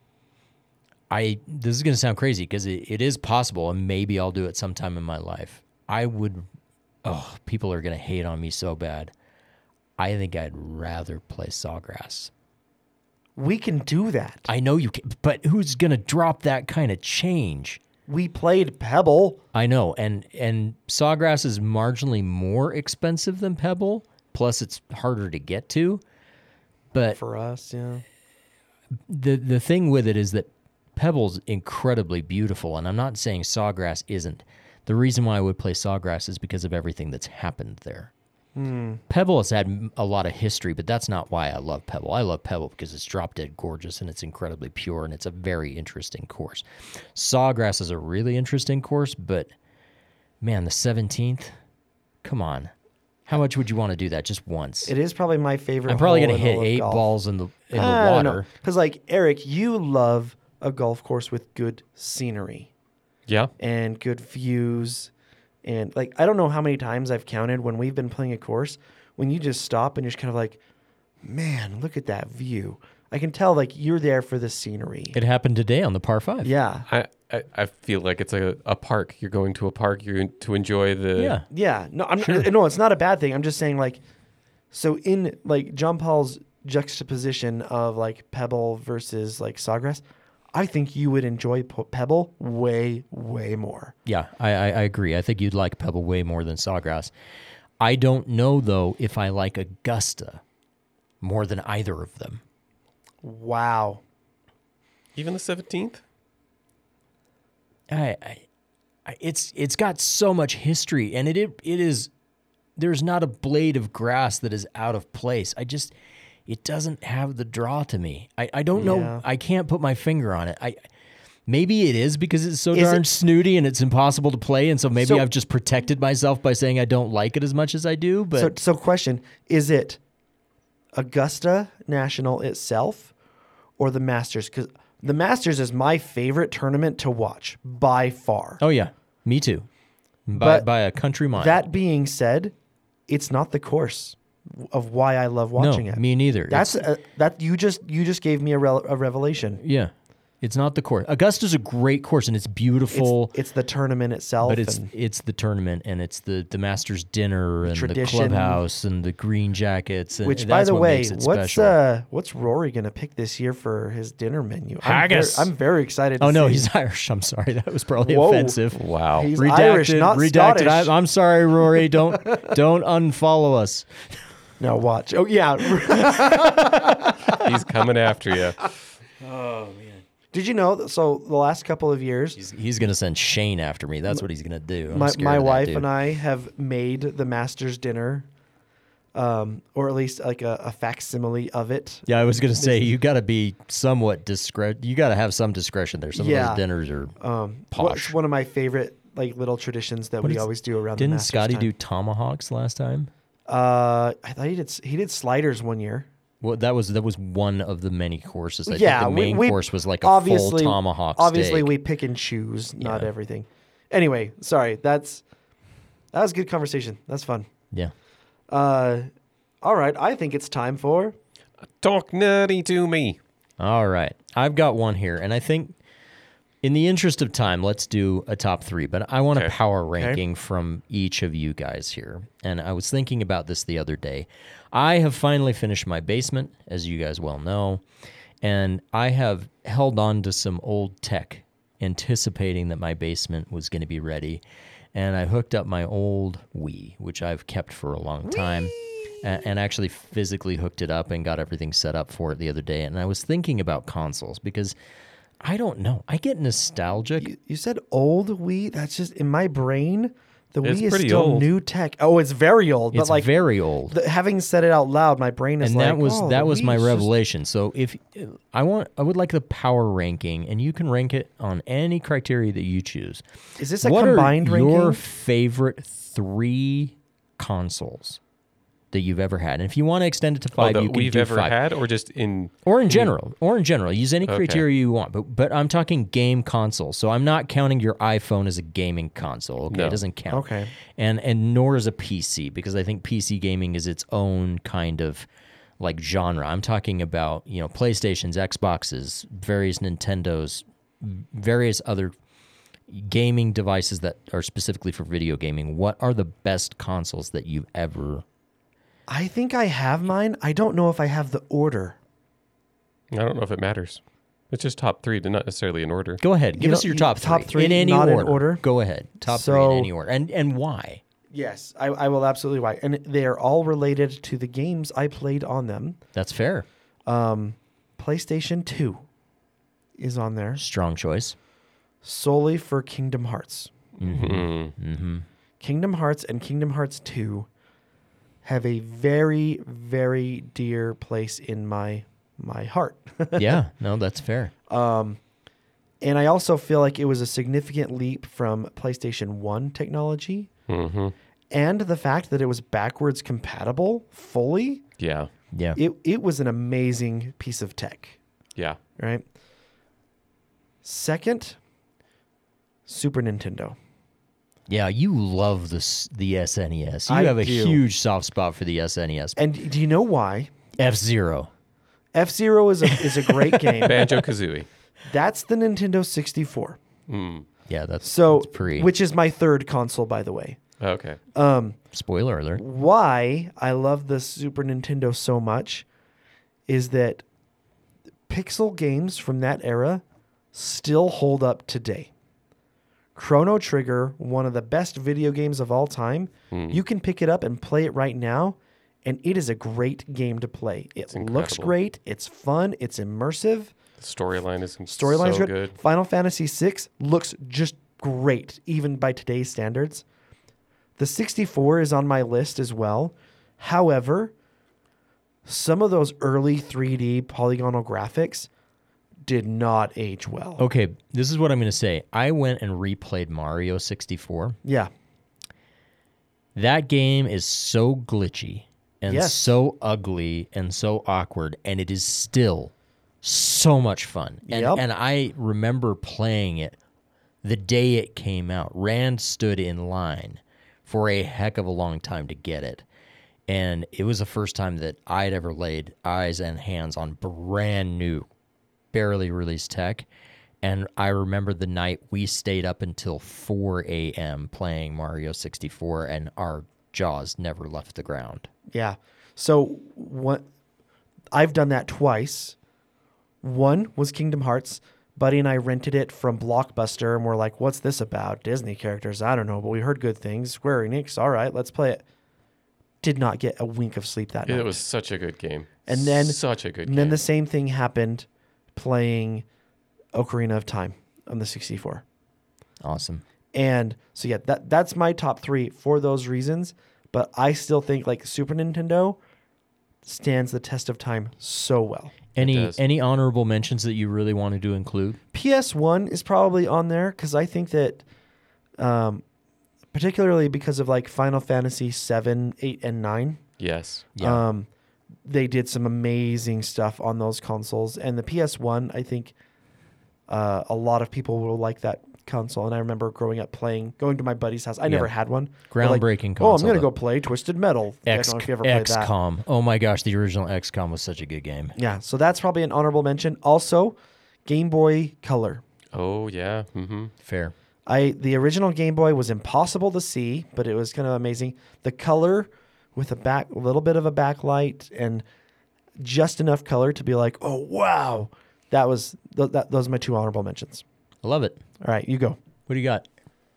This is going to sound crazy because it is possible, and maybe I'll do it sometime in my life. People are going to hate on me so bad. I think I'd rather play Sawgrass. We can do that. I know you can, but who's going to drop that kind of change? We played Pebble. I know, and Sawgrass is marginally more expensive than Pebble, plus it's harder to get to. But For us, yeah. the thing with it is that Pebble's incredibly beautiful, and I'm not saying Sawgrass isn't. The reason why I would play Sawgrass is because of everything that's happened there. Pebble has had a lot of history, but that's not why I love Pebble. I love Pebble because it's drop dead gorgeous and it's incredibly pure and it's a very interesting course. Sawgrass is a really interesting course, but man, the 17th, come on. How much would you want to do that just once? It is probably my favorite. I'm probably going to hit 8 balls in the water. Because, like, Eric, you love a golf course with good scenery. Yeah. And good views. And, like, I don't know how many times I've counted when we've been playing a course when you just stop and you're just kind of like, man, look at that view. I can tell, like, you're there for the scenery. It happened today on the par 5. Yeah. I feel like it's a park. You're going to a park. You're to enjoy the... Yeah. Yeah. No, no, it's not a bad thing. I'm just saying, like, so in, like, John Paul's juxtaposition of, like, Pebble versus, like, Sawgrass, I think you would enjoy Pebble way, way more. Yeah, I agree. I think you'd like Pebble way more than Sawgrass. I don't know, though, if I like Augusta more than either of them. Wow. Even the 17th? It's got so much history, and it is. There's not a blade of grass that is out of place. It doesn't have the draw to me. I don't know. I can't put my finger on it. Maybe it is because it's so darn snooty and it's impossible to play, and so maybe I've just protected myself by saying I don't like it as much as I do. But so question: is it Augusta National itself, or the Masters? Because the Masters is my favorite tournament to watch by far. Oh yeah, me too. By a country mile. That being said, it's not the course of why I love watching it. Me neither. That's that you just gave me a revelation. Yeah. It's not the course. Augusta's a great course, and it's beautiful. It's the tournament itself. But it's the tournament, and it's the Masters dinner, and tradition. The clubhouse, and the green jackets. And which, that's by the what way, makes it special. What's Rory going to pick this year for his dinner menu? Haggis. I'm very excited to Oh, no, see. He's Irish. I'm sorry. That was probably offensive. Wow. He's Irish, not redacted. Scottish. I'm sorry, Rory. Don't unfollow us. No, watch. Oh, yeah. He's coming after you. Oh, man. Did you know that? So the last couple of years, he's going to send Shane after me. That's what he's going to do. My wife and I have made the Masters dinner, or at least like a facsimile of it. Yeah, I was going to say you got to be somewhat discreet. You got to have some discretion there. Some of those dinners are posh. It's one of my favorite like little traditions that we always do around. Didn't the Masters Scotty time. do tomahawks last time? I thought he did sliders one year. Well, that was one of the many courses. I think the main course was like a full tomahawk Obviously, steak. we pick and choose, not everything. Anyway, sorry. That was a good conversation. That's fun. Yeah. All right. I think it's time for Talk Nerdy to Me. All right. I've got one here, and I think in the interest of time, let's do a top 3. But I want a power ranking from each of you guys here. And I was thinking about this the other day. I have finally finished my basement, as you guys well know, and I have held on to some old tech, anticipating that my basement was going to be ready. And I hooked up my old Wii, which I've kept for a long time, and actually physically hooked it up and got everything set up for it the other day. And I was thinking about consoles because I don't know. I get nostalgic. You said old Wii? That's just in my brain. The It's Wii is pretty still old. new tech. Oh, it's very old. It's but like very old. Having said it out loud, my brain is And like, that the was my Wii's just- revelation. So if I would like the power ranking, and you can rank it on any criteria that you choose. Is this a What combined are ranking? your favorite 3 consoles that you've ever had? And if you want to extend it to 5, that you can we've do ever 5. had, or just in... Or in general. Use any Okay. criteria you want. But I'm talking game console. So I'm not counting your iPhone as a gaming console. Okay, No. it doesn't count. Okay. And nor is a PC, because I think PC gaming is its own kind of like genre. I'm talking about, PlayStations, Xboxes, various Nintendos, various other gaming devices that are specifically for video gaming. What are the best consoles that you've ever... I think I have mine. I don't know if I have the order. I don't know if it matters. It's just top 3, not necessarily in order. Go ahead. Give us your top three. In any order. Go ahead. Top 3 in any order. And why? Yes, I will absolutely why. And they are all related to the games I played on them. That's fair. PlayStation 2 is on there. Strong choice. Solely for Kingdom Hearts. Mm-hmm. Kingdom Hearts and Kingdom Hearts 2 have a very, very dear place in my heart. Yeah, no, that's fair. And I also feel like it was a significant leap from PlayStation 1 technology. Mm-hmm. And the fact that it was backwards compatible fully. Yeah. It was an amazing piece of tech. Yeah. Right? Second, Super Nintendo. Yeah, you love the SNES. You have a huge soft spot for the SNES. And do you know why? F-Zero. F-Zero is a great game. Banjo-Kazooie. That's the Nintendo 64. Yeah, that's pre. Which is my third console, by the way. Okay. Spoiler alert. Why I love the Super Nintendo so much is that pixel games from that era still hold up today. Chrono Trigger, one of the best video games of all time. You can pick it up and play it right now, and it is a great game to play. It looks great. It's fun. It's immersive. The storyline is so good. Final Fantasy VI looks just great, even by today's standards. The 64 is on my list as well. However, some of those early 3D polygonal graphics did not age well. Okay, this is what I'm going to say. I went and replayed Mario 64. Yeah. That game is so glitchy and so ugly and so awkward, and it is still so much fun. And I remember playing it the day it came out. Rand stood in line for a heck of a long time to get it. And it was the first time that I'd ever laid eyes and hands on brand new, barely released tech. And I remember the night we stayed up until 4 a.m. playing Mario 64, and our jaws never left the ground. Yeah. So I've done that twice. One was Kingdom Hearts. Buddy and I rented it from Blockbuster, and we're like, what's this about? Disney characters? I don't know, but we heard good things. Square Enix, all right, let's play it. Did not get a wink of sleep that night. It was such a good game. And then then the same thing happened playing Ocarina of Time on the 64. Awesome. And so yeah, that's my top 3 for those reasons. But I still think like Super Nintendo stands the test of time so well. Any honorable mentions that you really wanted to include? PS1 is probably on there because I think that, particularly because of like Final Fantasy 7, 8, and 9. Yes. Yeah. They did some amazing stuff on those consoles, and the PS1, I think, a lot of people will like that console. And I remember growing up going to my buddy's house. I never had one. Groundbreaking console. Oh, I'm gonna go play Twisted Metal. I don't know if you ever played that. XCOM. Oh my gosh, the original XCOM was such a good game. Yeah, so that's probably an honorable mention. Also, Game Boy Color. Oh yeah. Mm-hmm. Fair. The original Game Boy was impossible to see, but it was kind of amazing. The color with a little bit of a backlight and just enough color to be like, oh wow, those are my 2 honorable mentions. I love it. All right, you go. What do you got?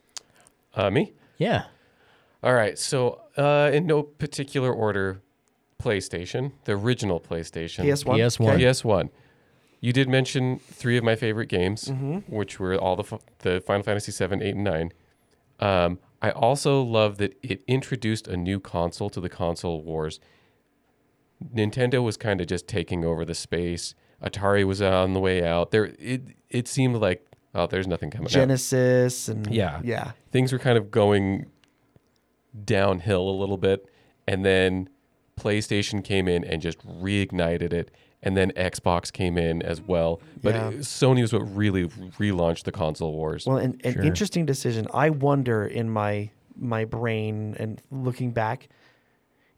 Me? Yeah. All right. So in no particular order, PlayStation, the original PlayStation. PS1. PS1. You did mention 3 of my favorite games, which were all the Final Fantasy 7, 8, and 9. I also love that it introduced a new console to the console wars. Nintendo was kind of just taking over the space. Atari was on the way out. It seemed like, there's nothing coming Genesis out. And yeah. Things were kind of going downhill a little bit, and then PlayStation came in and just reignited it, and then Xbox came in as well. But Sony was what really relaunched the console wars. Well, an interesting decision. I wonder in my brain and looking back,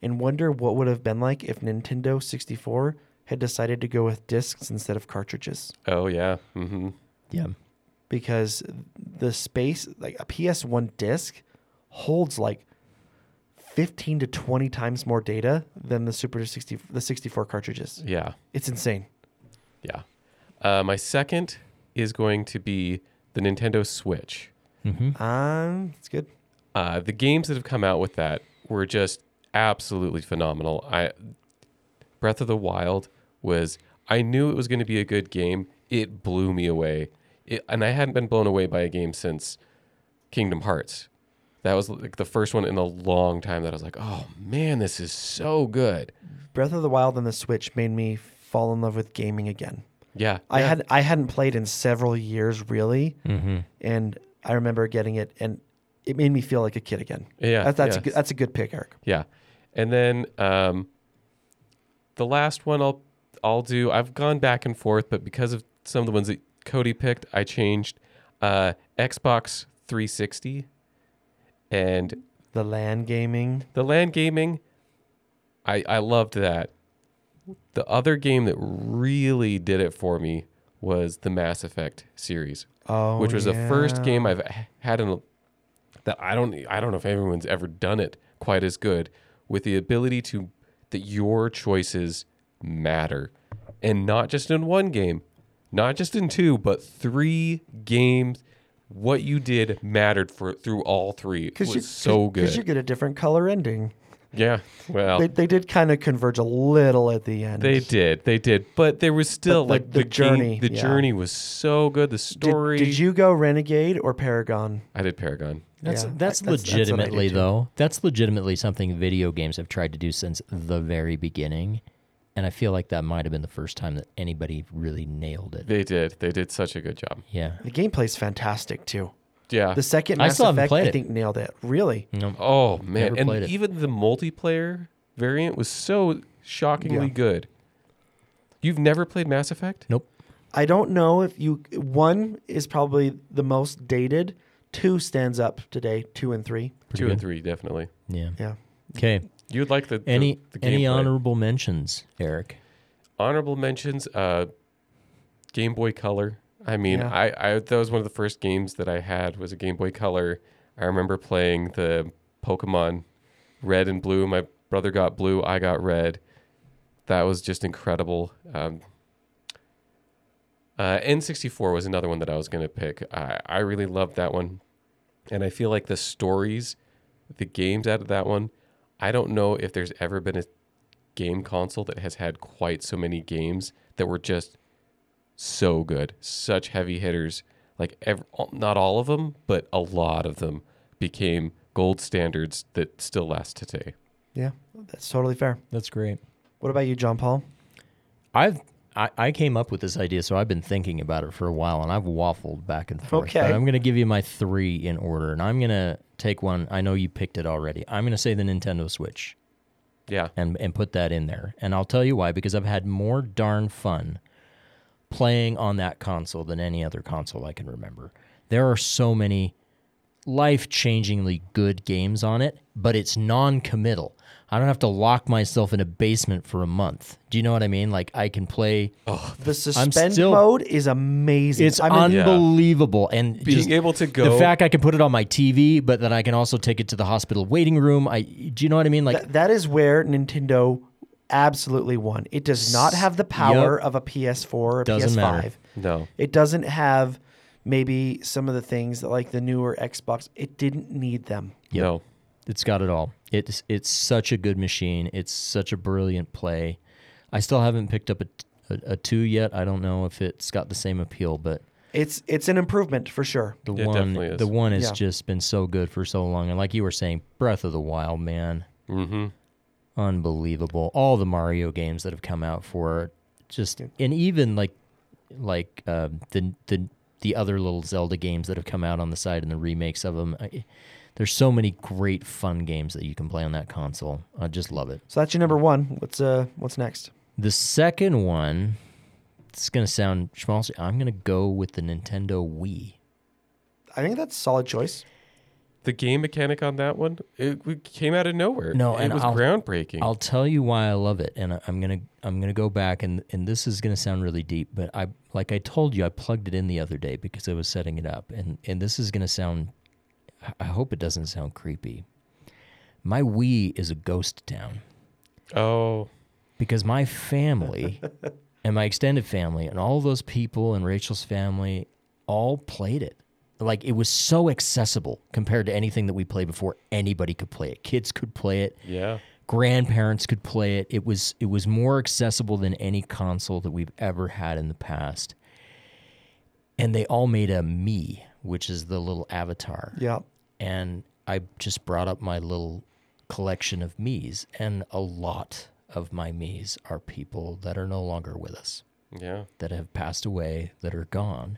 and wonder what would have been like if Nintendo 64 had decided to go with discs instead of cartridges. Oh, yeah. Mm-hmm. Yeah. Because the space, like a PS1 disc, holds like 15 to 20 times more data than the 64 cartridges. Yeah. It's insane. Yeah. My second is going to be the Nintendo Switch. It's good. The games that have come out with that were just absolutely phenomenal. Breath of the Wild I knew it was going to be a good game. It blew me away. And I hadn't been blown away by a game since Kingdom Hearts. That was like the first one in a long time that I was like, oh man, this is so good. Breath of the Wild on the Switch made me fall in love with gaming again. Yeah. I hadn't played in several years really, and I remember getting it, and it made me feel like a kid again. Yeah, that's a good pick, Eric. Yeah, and then the last one I'll do. I've gone back and forth, but because of some of the ones that Cody picked, I changed Xbox 360 and the LAN gaming. I loved that. The other game that really did it for me was the Mass Effect series, which was the first game I've had that I don't know if everyone's ever done it quite as good, with the ability that your choices matter, and not just in one game, not just in two, but 3 games. What you did mattered through all 3. It was so good. Because you get a different color ending. Yeah, well, they did kind of converge a little at the end. They did, but there was still the journey. The journey was so good. The story. Did you go Renegade or Paragon? I did Paragon. That's legitimately though. That's legitimately something video games have tried to do since the very beginning, and I feel like that might have been the first time that anybody really nailed it. They did. They did such a good job. Yeah. The gameplay's fantastic too. Yeah. The second Mass Effect, I think, nailed it. Really? No. Oh, man. And even the multiplayer variant was so shockingly good. You've never played Mass Effect? Nope. I don't know if 1 is probably the most dated. 2 stands up today. 2 and 3. 2 and 3, definitely. Yeah. Yeah. Okay. You'd like the any gameplay. honorable mentions, Eric? Honorable mentions, Game Boy Color. I mean, that was one of the first games that I had was a Game Boy Color. I remember playing the Pokemon Red and Blue. My brother got Blue, I got Red. That was just incredible. N64 was another one that I was going to pick. I really loved that one. And I feel like the stories, the games out of that one, I don't know if there's ever been a game console that has had quite so many games that were just so good, such heavy hitters. Like not all of them, but a lot of them became gold standards that still last today. Yeah, that's totally fair. That's great. What about you, John Paul? I came up with this idea, so I've been thinking about it for a while, and I've waffled back and forth. Okay. But I'm going to give you my 3 in order, and I'm going to take one. I know you picked it already. I'm going to say the Nintendo Switch. Yeah. And put that in there. And I'll tell you why, because I've had more darn fun playing on that console than any other console I can remember. There are so many life-changingly good games on it, but it's non-committal. I don't have to lock myself in a basement for a month. Do you know what I mean? Like, I can play. The suspend mode is amazing. It's unbelievable. And being able to go. The fact I can put it on my TV, but that I can also take it to the hospital waiting room. Do you know what I mean? Like that is where Nintendo absolutely won. It does not have the power of a PS4 or a PS5. Matter. No. It doesn't have maybe some of the things that like the newer Xbox. It didn't need them. Yep. No. It's got it all. It's such a good machine. It's such a brilliant play. I still haven't picked up a 2 yet. I don't know if it's got the same appeal, but it's an improvement for sure. It definitely is. The one has just been so good for so long. And like you were saying, Breath of the Wild, man. Mm-hmm. Unbelievable. All the Mario games that have come out for just, and even like the other little Zelda games that have come out on the side and the remakes of them. There's so many great fun games that you can play on that console. I just love it. So that's your number 1. What's next? The second one, it's going to sound schmaltzy. I'm going to go with the Nintendo Wii. I think that's a solid choice. The game mechanic on that one, it came out of nowhere. No, it was groundbreaking. I'll tell you why I love it, and I'm gonna go back, and this is gonna sound really deep, but like I told you, I plugged it in the other day because I was setting it up, and this is gonna sound. I hope it doesn't sound creepy. My Wii is a ghost town. Oh. Because my family and my extended family and all those people and Rachel's family all played it. Like, it was so accessible compared to anything that we played before. Anybody could play it. Kids could play it. Yeah. Grandparents could play it. It was more accessible than any console that we've ever had in the past. And they all made a me, which is the little avatar. Yeah. And I just brought up my little collection of me's, and a lot of my me's are people that are no longer with us. Yeah. That have passed away, that are gone.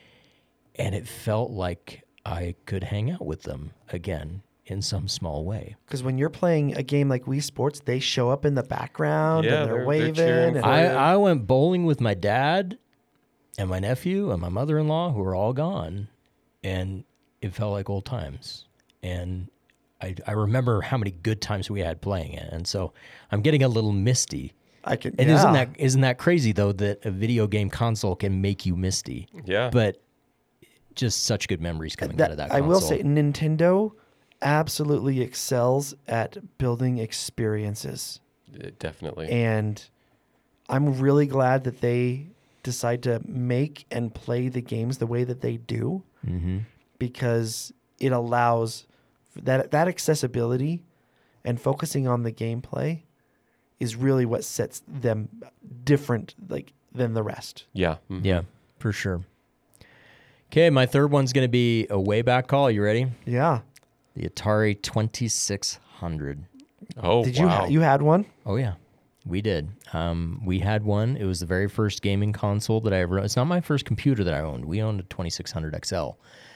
And it felt like I could hang out with them again in some small way. Because when you're playing a game like Wii Sports, they show up in the background and they're waving. They're I went bowling with my dad and my nephew and my mother-in-law, who are all gone, and it felt like old times. And I remember how many good times we had playing it, and so I'm getting a little misty. Isn't that crazy though, that a video game console can make you misty? Yeah. But just such good memories coming out of that console. I will say Nintendo absolutely excels at building experiences. Definitely. And I'm really glad that they decide to make and play the games the way that they do, because it allows that accessibility, and focusing on the gameplay is really what sets them different, like, than the rest. Yeah. Yeah, for sure. Okay, my third one's going to be a way back call. You ready? Yeah. The Atari 2600. Oh, Did wow. you had one? Oh, yeah. We did. We had one. It was the very first gaming console that I ever owned. It's not my first computer that I owned. We owned a 2600 XL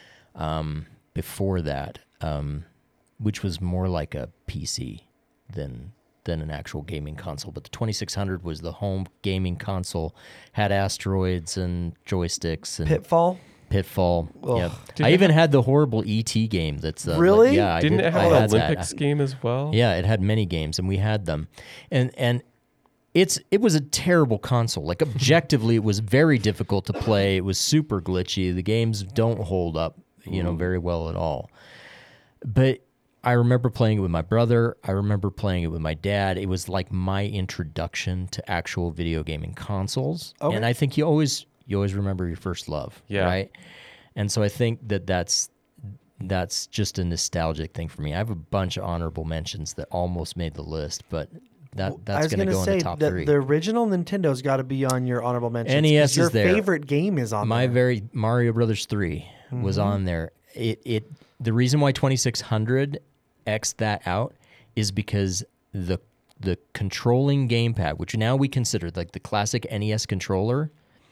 before that, which was more like a PC than an actual gaming console. But the 2600 was the home gaming console, had asteroids and joysticks. And Pitfall? Yeah. I even had the horrible E.T. game. That's really? Yeah. Didn't it have an Olympics game as well? Yeah, it had many games, and we had them, and it was a terrible console. Like, objectively, it was very difficult to play. It was super glitchy. The games don't hold up, very well at all. But I remember playing it with my brother. I remember playing it with my dad. It was like my introduction to actual video gaming consoles. Okay. And I think you always remember your first love, right? And so I think that's just a nostalgic thing for me. I have a bunch of honorable mentions that almost made the list, but that's going to go in the top three. The original Nintendo's got to be on your honorable mentions. NES your is there. Favorite game is on there. My Mario Brothers 3 was on there. The reason why 2600 X'd that out is because the controlling gamepad, which now we consider like the classic NES controller,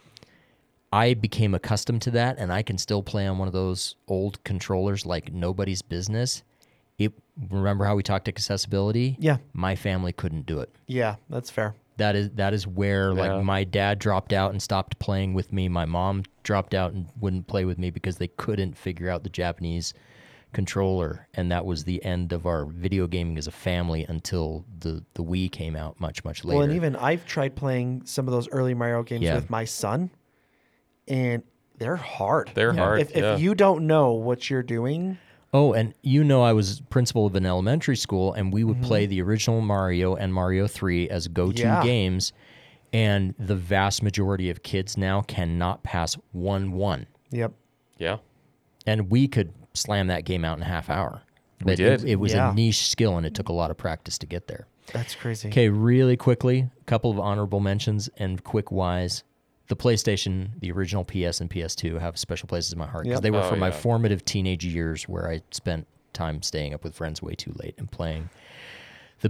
I became accustomed to that, and I can still play on one of those old controllers like nobody's business. Remember how we talked accessibility? Yeah. My family couldn't do it. Yeah, that's fair. That is where like my dad dropped out and stopped playing with me. My mom dropped out and wouldn't play with me because they couldn't figure out the Japanese controller, and that was the end of our video gaming as a family until the Wii came out much later. Well, and even I've tried playing some of those early Mario games with my son, and they're hard. They're hard. If you don't know what you're doing. Oh, and I was principal of an elementary school, and we would play the original Mario and Mario 3 as go-to games, and the vast majority of kids now cannot pass 1-1. Yep. Yeah. And we could slam that game out in a half hour. But we did. It was a niche skill, and it took a lot of practice to get there. That's crazy. Okay, really quickly, a couple of honorable mentions and quick whys. The PlayStation, the original PS and PS2 have special places in my heart because they were from my formative teenage years where I spent time staying up with friends way too late and playing. The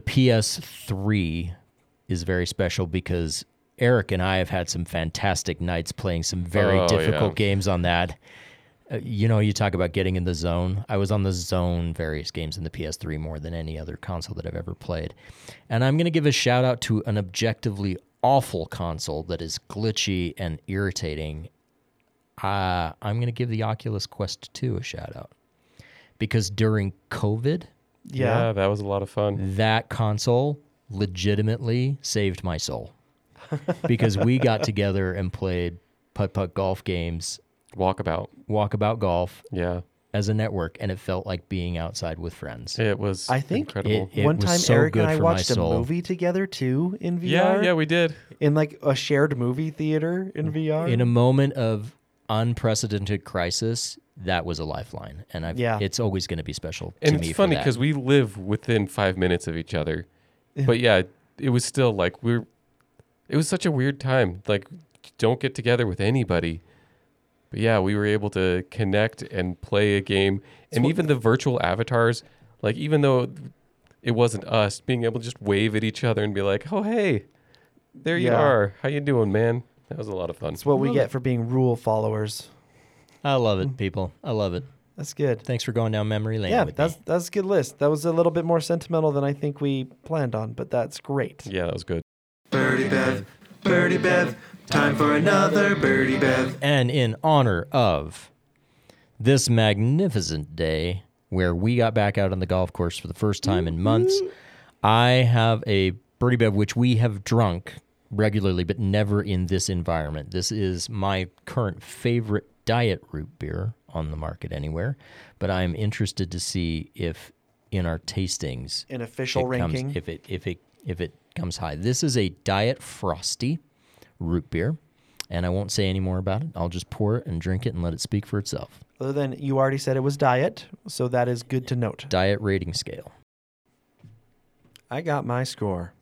PS3 is very special because Eric and I have had some fantastic nights playing some very difficult games on that. You talk about getting in the zone. I was on the zone various games in the PS3 more than any other console that I've ever played. And I'm going to give a shout out to an objectively awful console that is glitchy and irritating. I'm going to give the Oculus Quest 2 a shout out because during COVID, yeah, that was a lot of fun. That console legitimately saved my soul because we got together and played putt-putt golf games. Walkabout golf. Yeah. As a network, and it felt like being outside with friends. It was incredible. One time Eric and I watched a movie together too in VR. Yeah, we did. In like a shared movie theater in VR. In a moment of unprecedented crisis, that was a lifeline. And it's always going to be special to me. And it's funny because we live within 5 minutes of each other. But yeah, it was still like it was such a weird time. Like, don't get together with anybody. But yeah, we were able to connect and play a game. And even the virtual avatars, like even though it wasn't us, being able to just wave at each other and be like, oh, hey, there you are. How you doing, man? That was a lot of fun. That's what we get for being rule followers. I love it, people. I love it. That's good. Thanks for going down memory lane. Yeah, that's a good list. That was a little bit more sentimental than I think we planned on, but that's great. Yeah, that was good. Birdie Bev, time for another Birdie Bev. And in honor of this magnificent day where we got back out on the golf course for the first time in months, I have a Birdie Bev which we have drunk regularly, but never in this environment. This is my current favorite diet root beer on the market anywhere, but I'm interested to see if in our tastings, an official ranking, if it comes high. This is a Diet Frosty root beer, and I won't say any more about it. I'll just pour it and drink it and let it speak for itself. Other than you already said it was diet, so that is good to note. Diet rating scale. I got my score.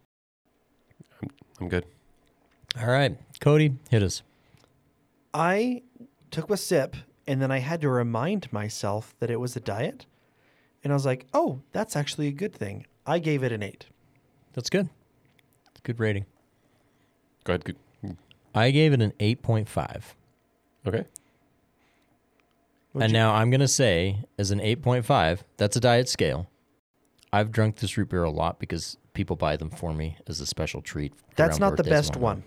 I'm good. All right, Cody, hit us. I took a sip, and then I had to remind myself that it was a diet, and I was like, oh, that's actually a good thing. I gave it an 8. That's good. It's a good rating. Go ahead. Good. I gave it an 8.5. Okay. And now I'm going to say, as an 8.5, that's a diet scale. I've drunk this root beer a lot because people buy them for me as a special treat. That's not the best one.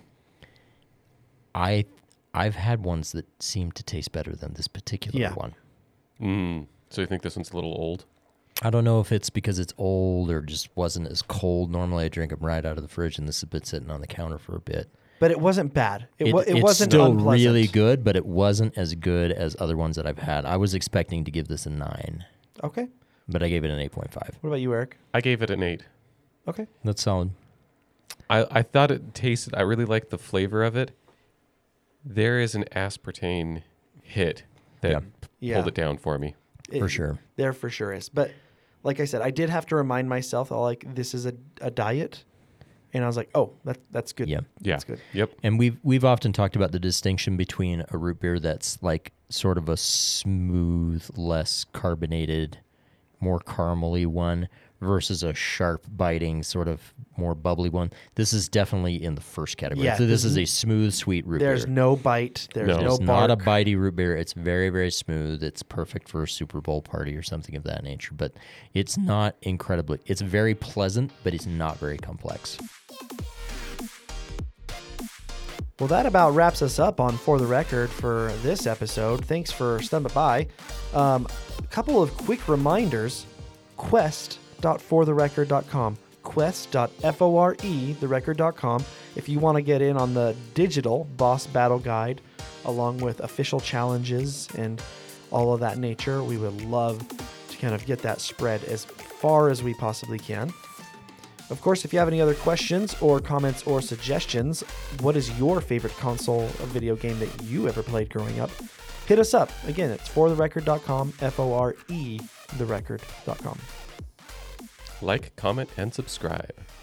I've had ones that seem to taste better than this particular one. So you think this one's a little old? I don't know if it's because it's old or just wasn't as cold. Normally I drink them right out of the fridge, and this has been sitting on the counter for a bit. But it wasn't bad. It it's wasn't still unpleasant. really good, but it wasn't as good as other ones that I've had. I was expecting to give this a 9. Okay. But I gave it an 8.5. What about you, Eric? I gave it an 8. Okay. That's solid. I thought it tasted, I really liked the flavor of it. There is an aspartame hit that pulled it down for me. For sure. There for sure is. But like I said, I did have to remind myself, this is a diet. And I was like, oh, that's good. Yeah. That's good. Yep. And we've often talked about the distinction between a root beer that's like sort of a smooth, less carbonated, more caramely one versus a sharp, biting, sort of more bubbly one. This is definitely in the first category. Yeah, so this is a smooth, sweet root beer. There's no bite. There's no It's bark. not a bitey root beer. It's very, very smooth. It's perfect for a Super Bowl party or something of that nature. But it's not incredibly... It's very pleasant, but it's not very complex. Well, that about wraps us up on For the Record for this episode. Thanks for stopping by. A couple of quick reminders. Quest.fortherecord.com. Quest.foretherecord.com. If you want to get in on the digital boss battle guide, along with official challenges and all of that nature, we would love to kind of get that spread as far as we possibly can. Of course, if you have any other questions or comments or suggestions, what is your favorite console or video game that you ever played growing up? Hit us up. Again, it's fortherecord.com, FORE therecord.com. Like, comment, and subscribe.